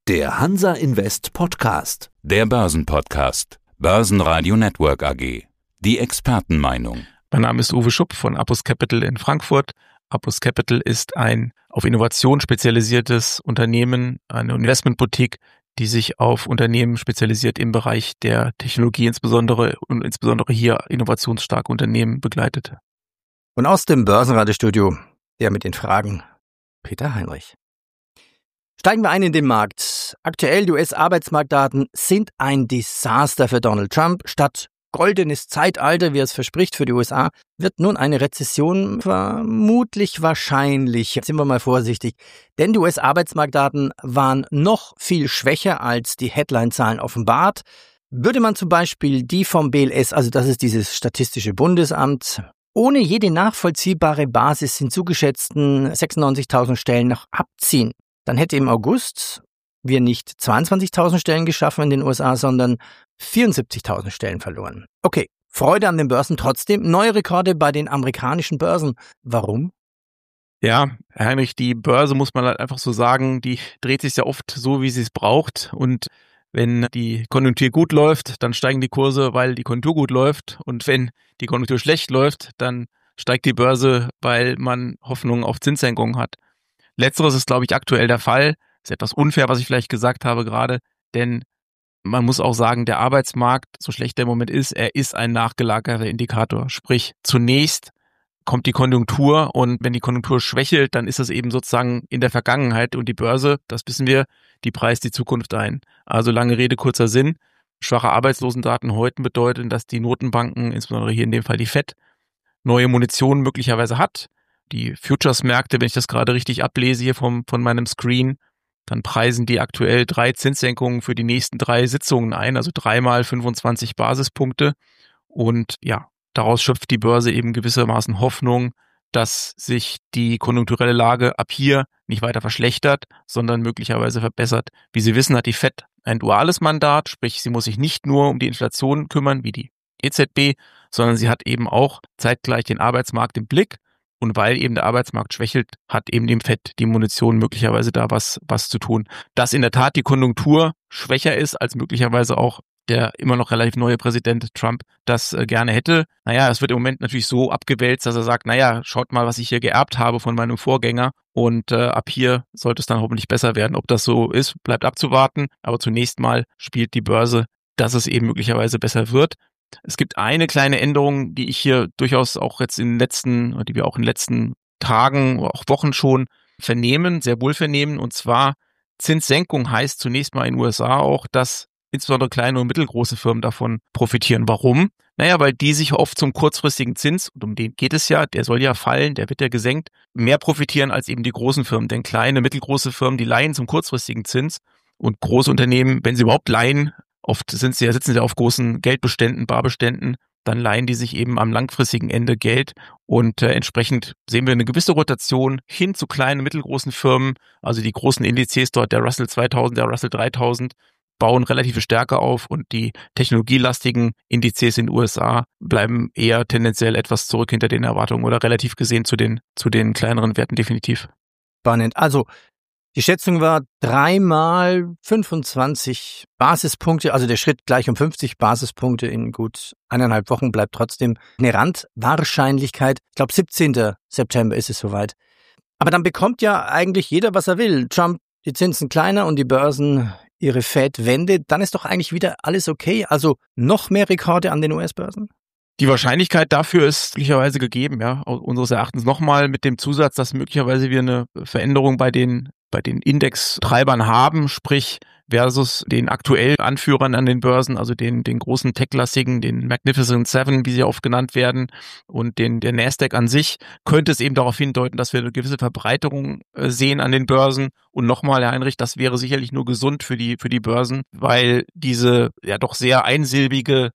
Der Hansa Invest Podcast. Der Börsenpodcast. Börsenradio Network AG. Die Expertenmeinung. Mein Name ist Uwe Schupp von Apus Capital in Frankfurt. Apus Capital ist ein auf Innovation spezialisiertes Unternehmen, eine Investmentboutique, die sich auf Unternehmen spezialisiert im Bereich der Technologie, insbesondere hier innovationsstarke Unternehmen begleitet. Und aus dem Börsenradiostudio, der mit den Fragen, Peter Heinrich. Steigen wir ein in den Markt. Aktuell, die US-Arbeitsmarktdaten sind ein Desaster für Donald Trump. Statt goldenes Zeitalter, wie er es verspricht für die USA, wird nun eine Rezession vermutlich wahrscheinlich. Jetzt sind wir mal vorsichtig, denn die US-Arbeitsmarktdaten waren noch viel schwächer, als die Headline-Zahlen offenbart. Würde man zum Beispiel die vom BLS, also das ist dieses Statistische Bundesamt, ohne jede nachvollziehbare Basis hinzugeschätzten 96.000 Stellen noch abziehen, dann hätte im August wir nicht 22.000 Stellen geschaffen in den USA, sondern 74.000 Stellen verloren. Okay, Freude an den Börsen trotzdem. Neue Rekorde bei den amerikanischen Börsen. Warum? Ja, Herr Heinrich, die Börse, muss man halt einfach so sagen, die dreht sich ja oft so, wie sie es braucht. Und wenn die Konjunktur gut läuft, dann steigen die Kurse, weil die Konjunktur gut läuft. Und wenn die Konjunktur schlecht läuft, dann steigt die Börse, weil man Hoffnung auf Zinssenkungen hat. Letzteres ist, glaube ich, aktuell der Fall. Ist etwas unfair, was ich vielleicht gesagt habe gerade, denn man muss auch sagen, der Arbeitsmarkt, so schlecht der im Moment ist, er ist ein nachgelagerter Indikator. Sprich, zunächst kommt die Konjunktur und wenn die Konjunktur schwächelt, dann ist das eben sozusagen in der Vergangenheit und die Börse, das wissen wir, die preist die Zukunft ein. Also lange Rede, kurzer Sinn. Schwache Arbeitslosendaten heute bedeuten, dass die Notenbanken, insbesondere hier in dem Fall die FED, neue Munition möglicherweise hat. Die Futures-Märkte, wenn ich das gerade richtig ablese hier von meinem Screen, dann preisen die aktuell 3 Zinssenkungen für die nächsten 3 Sitzungen ein, also 3 mal 25 Basispunkte. Und ja, daraus schöpft die Börse eben gewissermaßen Hoffnung, dass sich die konjunkturelle Lage ab hier nicht weiter verschlechtert, sondern möglicherweise verbessert. Wie Sie wissen, hat die FED ein duales Mandat, sprich, sie muss sich nicht nur um die Inflation kümmern, wie die EZB, sondern sie hat eben auch zeitgleich den Arbeitsmarkt im Blick. Und weil eben der Arbeitsmarkt schwächelt, hat eben dem FED die Munition möglicherweise da was zu tun. Dass in der Tat die Konjunktur schwächer ist, als möglicherweise auch der immer noch relativ neue Präsident Trump das gerne hätte. Naja, es wird im Moment natürlich so abgewälzt, dass er sagt, naja, schaut mal, was ich hier geerbt habe von meinem Vorgänger. Und ab hier sollte es dann hoffentlich besser werden. Ob das so ist, bleibt abzuwarten. Aber zunächst mal spielt die Börse, dass es eben möglicherweise besser wird. Es gibt eine kleine Änderung, die ich hier durchaus auch jetzt die wir auch in den letzten Tagen, auch Wochen schon vernehmen, sehr wohl vernehmen. Und zwar Zinssenkung heißt zunächst mal in den USA auch, dass insbesondere kleine und mittelgroße Firmen davon profitieren. Warum? Naja, weil die sich oft zum kurzfristigen Zins, und um den geht es ja, der soll ja fallen, der wird ja gesenkt, mehr profitieren als eben die großen Firmen. Denn kleine, mittelgroße Firmen, die leihen zum kurzfristigen Zins und große Unternehmen, wenn sie überhaupt leihen, oft sitzen sie auf großen Geldbeständen, Barbeständen, dann leihen die sich eben am langfristigen Ende Geld und entsprechend sehen wir eine gewisse Rotation hin zu kleinen, mittelgroßen Firmen, also die großen Indizes dort, der Russell 2000, der Russell 3000, bauen relative Stärke auf und die technologielastigen Indizes in den USA bleiben eher tendenziell etwas zurück hinter den Erwartungen oder relativ gesehen zu den kleineren Werten definitiv. Spannend. Also die Schätzung war 3 mal 25 Basispunkte, also der Schritt gleich um 50 Basispunkte in gut 1,5 Wochen bleibt trotzdem eine Randwahrscheinlichkeit. Ich glaube, 17. September ist es soweit. Aber dann bekommt ja eigentlich jeder, was er will. Trump, die Zinsen kleiner und die Börsen ihre Fed-Wende. Dann ist doch eigentlich wieder alles okay. Also noch mehr Rekorde an den US-Börsen? Die Wahrscheinlichkeit dafür ist möglicherweise gegeben, ja, unseres Erachtens nochmal mit dem Zusatz, dass möglicherweise wir eine Veränderung bei den Indextreibern haben, sprich versus den aktuellen Anführern an den Börsen, also den großen Tech-lastigen, den Magnificent Seven, wie sie oft genannt werden, und der Nasdaq an sich, könnte es eben darauf hindeuten, dass wir eine gewisse Verbreiterung sehen an den Börsen. Und nochmal, Herr Heinrich, das wäre sicherlich nur gesund für die Börsen, weil diese ja doch sehr einsilbigen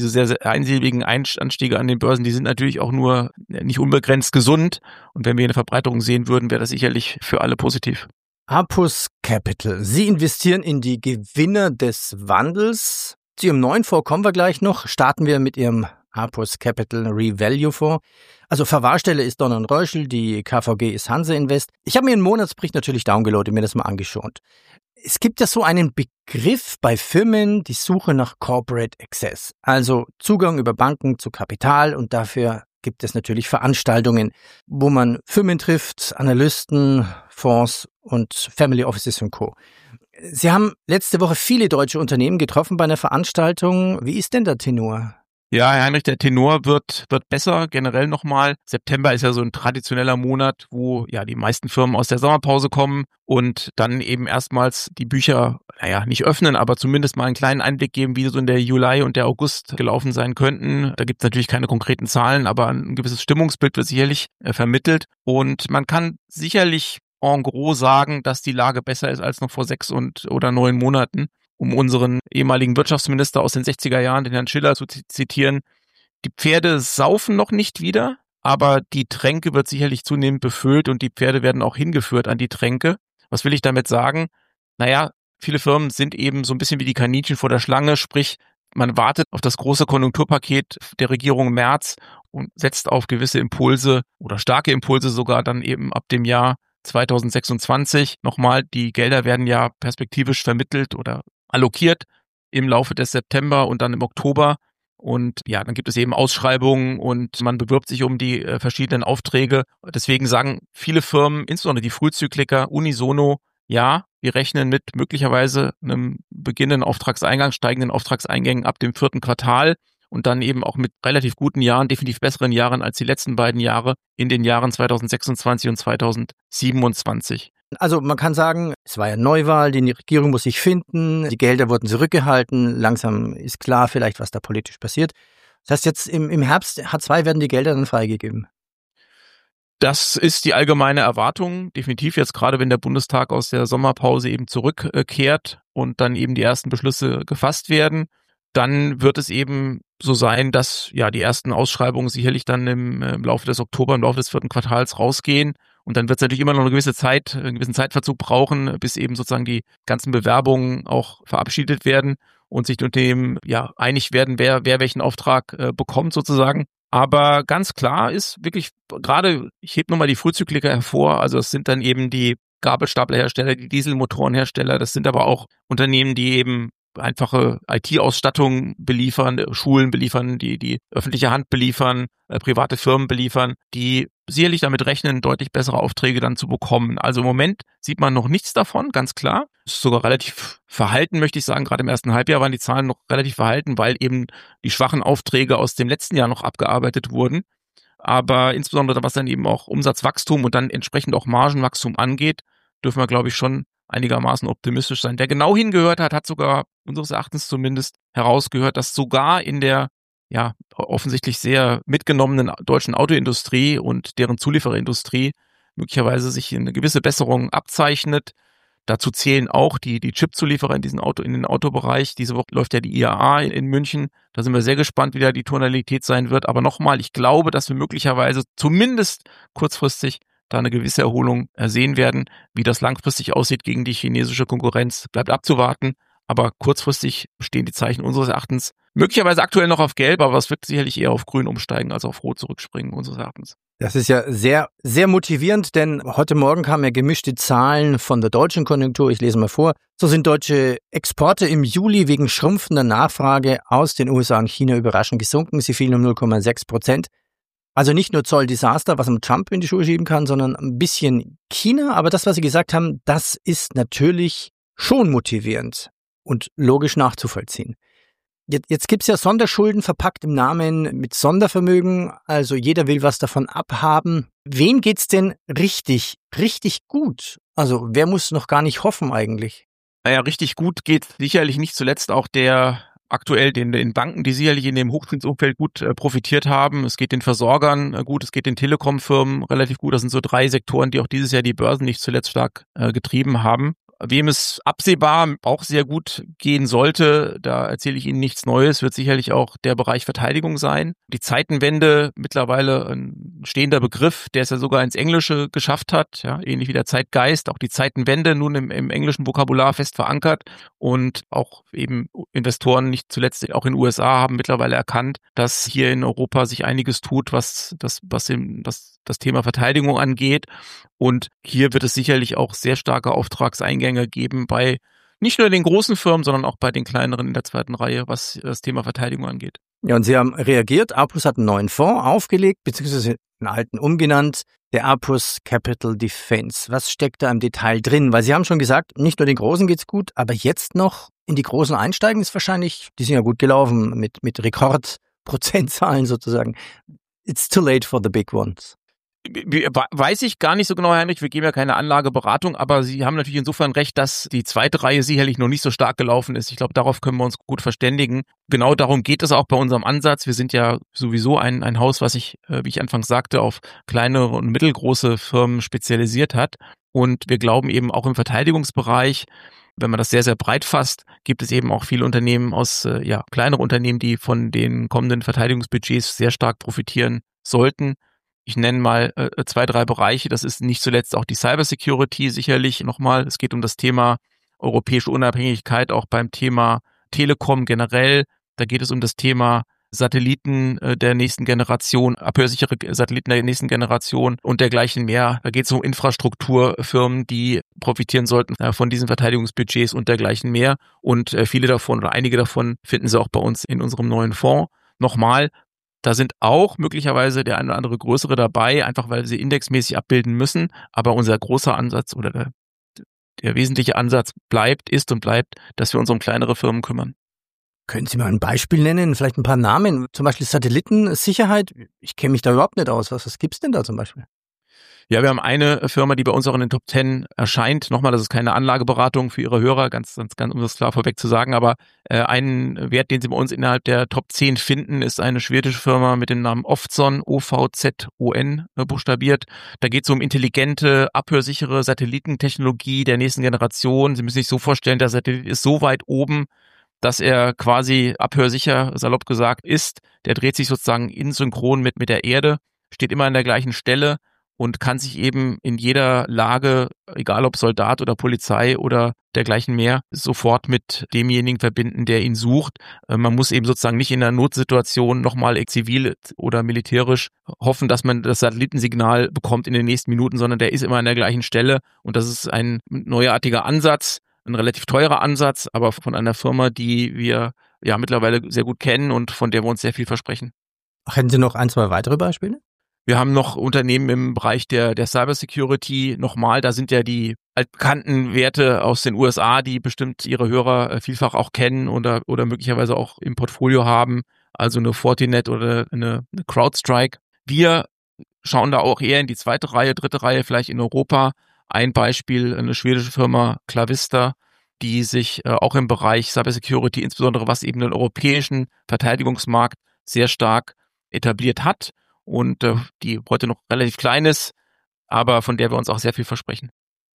Anstiege an den Börsen, die sind natürlich auch nur nicht unbegrenzt gesund. Und wenn wir eine Verbreiterung sehen würden, wäre das sicherlich für alle positiv. Apus Capital. Sie investieren in die Gewinner des Wandels. Zu Ihrem neuen Fonds kommen wir gleich noch. Starten wir mit Ihrem Apus Capital Revalue Fonds. Also Verwahrstelle ist Donner & Reuschel, die KVG ist Hanse Invest. Ich habe mir einen Monatsbericht natürlich downgeloadet und mir das mal angeschaut. Es gibt ja so einen Begriff bei Firmen, die Suche nach Corporate Access, also Zugang über Banken zu Kapital, und dafür gibt es natürlich Veranstaltungen, wo man Firmen trifft, Analysten, Fonds und Family Offices und Co. Sie haben letzte Woche viele deutsche Unternehmen getroffen bei einer Veranstaltung. Wie ist denn der Tenor? Ja, Herr Heinrich, der Tenor wird besser, generell nochmal. September ist ja so ein traditioneller Monat, wo ja die meisten Firmen aus der Sommerpause kommen und dann eben erstmals die Bücher, nicht öffnen, aber zumindest mal einen kleinen Einblick geben, wie so in der Juli und der August gelaufen sein könnten. Da gibt es natürlich keine konkreten Zahlen, aber ein gewisses Stimmungsbild wird sicherlich vermittelt. Und man kann sicherlich en gros sagen, dass die Lage besser ist als noch vor 6 oder 9 Monaten. Um unseren ehemaligen Wirtschaftsminister aus den 60er Jahren, den Herrn Schiller, zu zitieren: Die Pferde saufen noch nicht wieder, aber die Tränke wird sicherlich zunehmend befüllt und die Pferde werden auch hingeführt an die Tränke. Was will ich damit sagen? Viele Firmen sind eben so ein bisschen wie die Kaninchen vor der Schlange, sprich, man wartet auf das große Konjunkturpaket der Regierung Merz und setzt auf gewisse Impulse oder starke Impulse sogar dann eben ab dem Jahr 2026. Nochmal, die Gelder werden ja perspektivisch vermittelt oder allokiert im Laufe des September und dann im Oktober. Und ja, dann gibt es eben Ausschreibungen und man bewirbt sich um die verschiedenen Aufträge. Deswegen sagen viele Firmen, insbesondere die Frühzykliker, unisono, ja, wir rechnen mit möglicherweise einem beginnenden Auftragseingang, steigenden Auftragseingängen ab dem 4. Quartal und dann eben auch mit relativ guten Jahren, definitiv besseren Jahren als die letzten beiden Jahre in den Jahren 2026 und 2027. Also man kann sagen, es war ja Neuwahl, die Regierung muss sich finden, die Gelder wurden zurückgehalten, langsam ist klar vielleicht, was da politisch passiert. Das heißt, jetzt im Herbst H2 werden die Gelder dann freigegeben. Das ist die allgemeine Erwartung, definitiv jetzt gerade, wenn der Bundestag aus der Sommerpause eben zurückkehrt und dann eben die ersten Beschlüsse gefasst werden. Dann wird es eben so sein, dass ja die ersten Ausschreibungen sicherlich dann im Laufe des Oktober, im Laufe des 4. Quartals rausgehen. Und dann wird es natürlich immer noch einen gewissen Zeitverzug brauchen, bis eben sozusagen die ganzen Bewerbungen auch verabschiedet werden und sich unter dem einig werden, wer welchen Auftrag bekommt sozusagen. Aber ganz klar ist wirklich gerade, ich hebe nochmal die Frühzykliker hervor, also es sind dann eben die Gabelstaplerhersteller, die Dieselmotorenhersteller, das sind aber auch Unternehmen, die eben einfache IT-Ausstattung beliefern, Schulen beliefern, die öffentliche Hand beliefern, private Firmen beliefern, die sicherlich damit rechnen, deutlich bessere Aufträge dann zu bekommen. Also im Moment sieht man noch nichts davon, ganz klar. Es ist sogar relativ verhalten, möchte ich sagen. Gerade im ersten Halbjahr waren die Zahlen noch relativ verhalten, weil eben die schwachen Aufträge aus dem letzten Jahr noch abgearbeitet wurden. Aber insbesondere was dann eben auch Umsatzwachstum und dann entsprechend auch Margenwachstum angeht, dürfen wir, glaube ich, schon einigermaßen optimistisch sein. Wer genau hingehört hat, hat sogar unseres Erachtens zumindest herausgehört, dass sogar in der offensichtlich sehr mitgenommenen deutschen Autoindustrie und deren Zuliefererindustrie möglicherweise sich eine gewisse Besserung abzeichnet. Dazu zählen auch die Chip-Zulieferer in den Autobereich. Diese Woche läuft ja die IAA in München. Da sind wir sehr gespannt, wie da die Tonalität sein wird. Aber nochmal, ich glaube, dass wir möglicherweise zumindest kurzfristig da eine gewisse Erholung sehen werden. Wie das langfristig aussieht gegen die chinesische Konkurrenz, bleibt abzuwarten. Aber kurzfristig stehen die Zeichen unseres Erachtens möglicherweise aktuell noch auf Gelb, aber es wird sicherlich eher auf Grün umsteigen als auf Rot zurückspringen unseres Erachtens. Das ist ja sehr, sehr motivierend, denn heute Morgen kamen ja gemischte Zahlen von der deutschen Konjunktur. Ich lese mal vor. So sind deutsche Exporte im Juli wegen schrumpfender Nachfrage aus den USA und China überraschend gesunken. Sie fielen um 0,6%. Also nicht nur Zolldesaster, was man Trump in die Schuhe schieben kann, sondern ein bisschen China. Aber das, was Sie gesagt haben, das ist natürlich schon motivierend und logisch nachzuvollziehen. Jetzt gibt's ja Sonderschulden verpackt im Namen mit Sondervermögen. Also jeder will was davon abhaben. Wem geht's denn richtig gut? Also wer muss noch gar nicht hoffen eigentlich? Richtig gut geht sicherlich nicht zuletzt auch der aktuell den Banken, die sicherlich in dem Hochzinsumfeld gut profitiert haben. Es geht den Versorgern gut, es geht den Telekom-Firmen relativ gut. Das sind so 3 Sektoren, die auch dieses Jahr die Börsen nicht zuletzt stark getrieben haben. Wem es absehbar auch sehr gut gehen sollte, da erzähle ich Ihnen nichts Neues, wird sicherlich auch der Bereich Verteidigung sein. Die Zeitenwende, mittlerweile ein stehender Begriff, der es ja sogar ins Englische geschafft hat, ja, ähnlich wie der Zeitgeist, auch die Zeitenwende nun im englischen Vokabular fest verankert und auch eben Investoren, nicht zuletzt auch in den USA, haben mittlerweile erkannt, dass hier in Europa sich einiges tut, was das Thema Verteidigung angeht. Und hier wird es sicherlich auch sehr starke Auftragseingänge geben bei nicht nur den großen Firmen, sondern auch bei den kleineren in der zweiten Reihe, was das Thema Verteidigung angeht. Ja, und Sie haben reagiert. Apus hat einen neuen Fonds aufgelegt, beziehungsweise einen alten umgenannt, der Apus Capital Defense. Was steckt da im Detail drin? Weil Sie haben schon gesagt, nicht nur den Großen geht's gut, aber jetzt noch in die Großen einsteigen ist wahrscheinlich, die sind ja gut gelaufen mit Rekordprozentzahlen sozusagen. It's too late for the big ones. Weiß ich gar nicht so genau, Heinrich, wir geben ja keine Anlageberatung, aber Sie haben natürlich insofern recht, dass die zweite Reihe sicherlich noch nicht so stark gelaufen ist. Ich glaube, darauf können wir uns gut verständigen. Genau darum geht es auch bei unserem Ansatz. Wir sind ja sowieso ein Haus, was sich, wie ich anfangs sagte, auf kleinere und mittelgroße Firmen spezialisiert hat. Und wir glauben eben auch im Verteidigungsbereich, wenn man das sehr, sehr breit fasst, gibt es eben auch viele Unternehmen kleinere Unternehmen, die von den kommenden Verteidigungsbudgets sehr stark profitieren sollten. Ich nenne mal 2, 3 Bereiche. Das ist nicht zuletzt auch die Cybersecurity sicherlich nochmal. Es geht um das Thema europäische Unabhängigkeit, auch beim Thema Telekom generell. Da geht es um das Thema Satelliten der nächsten Generation, abhörsichere Satelliten der nächsten Generation und dergleichen mehr. Da geht es um Infrastrukturfirmen, die profitieren sollten von diesen Verteidigungsbudgets und dergleichen mehr. Und viele davon oder einige davon finden Sie auch bei uns in unserem neuen Fonds. Nochmal, da sind auch möglicherweise der eine oder andere größere dabei, einfach weil sie indexmäßig abbilden müssen. Aber unser großer Ansatz oder der wesentliche Ansatz ist und bleibt, dass wir uns um kleinere Firmen kümmern. Können Sie mal ein Beispiel nennen, vielleicht ein paar Namen, zum Beispiel Satellitensicherheit? Ich kenne mich da überhaupt nicht aus. Was gibt's denn da zum Beispiel? Ja, wir haben eine Firma, die bei uns auch in den Top 10 erscheint. Nochmal, das ist keine Anlageberatung für Ihre Hörer, ganz, um das klar vorweg zu sagen. Aber einen Wert, den Sie bei uns innerhalb der Top 10 finden, ist eine schwedische Firma mit dem Namen Ovzon, OVZON buchstabiert. Da geht es um intelligente, abhörsichere Satellitentechnologie der nächsten Generation. Sie müssen sich so vorstellen, der Satellit ist so weit oben, dass er quasi abhörsicher, salopp gesagt, ist. Der dreht sich sozusagen in Synchron mit der Erde, steht immer an der gleichen Stelle und kann sich eben in jeder Lage, egal ob Soldat oder Polizei oder dergleichen mehr, sofort mit demjenigen verbinden, der ihn sucht. Man muss eben sozusagen nicht in einer Notsituation nochmal zivil oder militärisch hoffen, dass man das Satellitensignal bekommt in den nächsten Minuten, sondern der ist immer an der gleichen Stelle. Und das ist ein neuartiger Ansatz, ein relativ teurer Ansatz, aber von einer Firma, die wir ja mittlerweile sehr gut kennen und von der wir uns sehr viel versprechen. Hätten Sie noch 1, 2 weitere Beispiele? Wir haben noch Unternehmen im Bereich der Cybersecurity. Nochmal, da sind ja die altbekannten Werte aus den USA, die bestimmt Ihre Hörer vielfach auch kennen oder möglicherweise auch im Portfolio haben. Also eine Fortinet oder eine CrowdStrike. Wir schauen da auch eher in die zweite Reihe, dritte Reihe, vielleicht in Europa. Ein Beispiel, eine schwedische Firma Clavista, die sich auch im Bereich Cybersecurity, insbesondere was eben den europäischen Verteidigungsmarkt sehr stark etabliert hat. Und die heute noch relativ klein ist, aber von der wir uns auch sehr viel versprechen.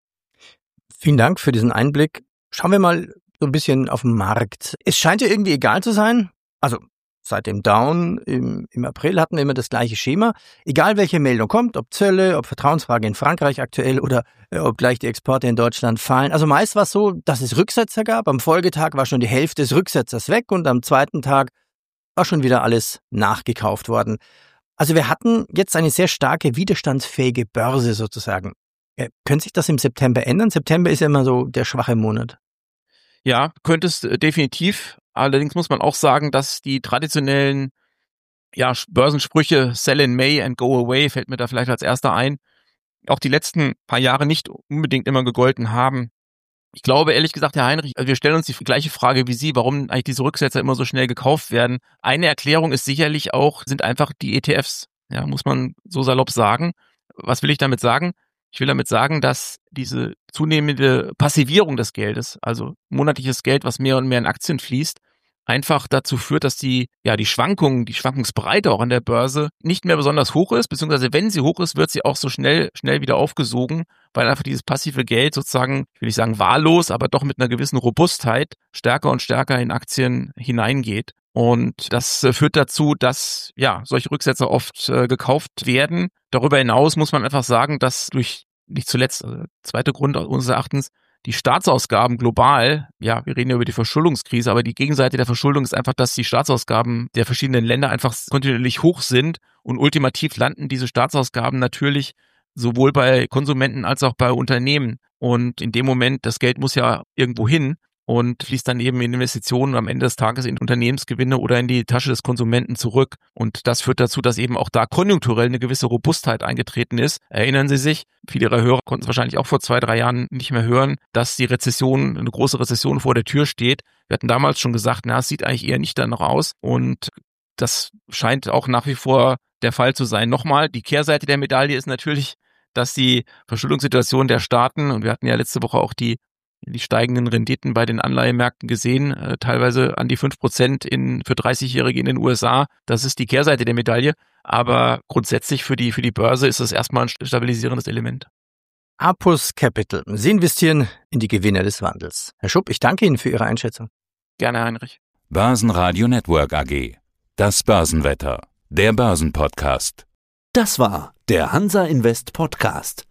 Vielen Dank für diesen Einblick. Schauen wir mal so ein bisschen auf den Markt. Es scheint ja irgendwie egal zu sein. Also seit dem Down im April hatten wir immer das gleiche Schema. Egal welche Meldung kommt, ob Zölle, ob Vertrauensfrage in Frankreich aktuell oder ob gleich die Exporte in Deutschland fallen. Also meist war es so, dass es Rücksetzer gab. Am Folgetag war schon die Hälfte des Rücksetzers weg und am zweiten Tag war schon wieder alles nachgekauft worden. Also wir hatten jetzt eine sehr starke, widerstandsfähige Börse sozusagen. Könnte sich das im September ändern? September ist ja immer so der schwache Monat. Ja, könnte es definitiv. Allerdings muss man auch sagen, dass die traditionellen Börsensprüche Sell in May and go away, fällt mir da vielleicht als erster ein, auch die letzten paar Jahre nicht unbedingt immer gegolten haben. Ich glaube, ehrlich gesagt, Herr Heinrich, wir stellen uns die gleiche Frage wie Sie, warum eigentlich diese Rücksetzer immer so schnell gekauft werden. Eine Erklärung ist sicherlich auch, sind einfach die ETFs. Ja, muss man so salopp sagen. Was will ich damit sagen? Ich will damit sagen, dass diese zunehmende Passivierung des Geldes, also monatliches Geld, was mehr und mehr in Aktien fließt, einfach dazu führt, dass die Schwankungsbreite auch an der Börse nicht mehr besonders hoch ist, beziehungsweise wenn sie hoch ist, wird sie auch so schnell wieder aufgesogen, weil einfach dieses passive Geld sozusagen, ich will nicht sagen wahllos, aber doch mit einer gewissen Robustheit stärker und stärker in Aktien hineingeht. Und das führt dazu, dass solche Rücksetzer oft gekauft werden. Darüber hinaus muss man einfach sagen, dass nicht zuletzt, zweiter Grund unseres Erachtens, die Staatsausgaben global, wir reden ja über die Verschuldungskrise, aber die Gegenseite der Verschuldung ist einfach, dass die Staatsausgaben der verschiedenen Länder einfach kontinuierlich hoch sind und ultimativ landen diese Staatsausgaben natürlich sowohl bei Konsumenten als auch bei Unternehmen. Und in dem Moment, das Geld muss ja irgendwo hin und fließt dann eben in Investitionen am Ende des Tages in Unternehmensgewinne oder in die Tasche des Konsumenten zurück. Und das führt dazu, dass eben auch da konjunkturell eine gewisse Robustheit eingetreten ist. Erinnern Sie sich, viele Ihrer Hörer konnten es wahrscheinlich auch vor 2-3 Jahren nicht mehr hören, dass eine große Rezession vor der Tür steht. Wir hatten damals schon gesagt, es sieht eigentlich eher nicht danach aus. Und das scheint auch nach wie vor der Fall zu sein. Nochmal, die Kehrseite der Medaille ist natürlich, dass die Verschuldungssituation der Staaten, und wir hatten ja letzte Woche auch die steigenden Renditen bei den Anleihemärkten gesehen, teilweise an die 5% für 30-Jährige in den USA. Das ist die Kehrseite der Medaille. Aber grundsätzlich für die Börse ist das erstmal ein stabilisierendes Element. Apus Capital. Sie investieren in die Gewinner des Wandels. Herr Schupp, ich danke Ihnen für Ihre Einschätzung. Gerne, Heinrich. Börsenradio Network AG. Das Börsenwetter. Der Börsenpodcast. Das war der Hansa Invest Podcast.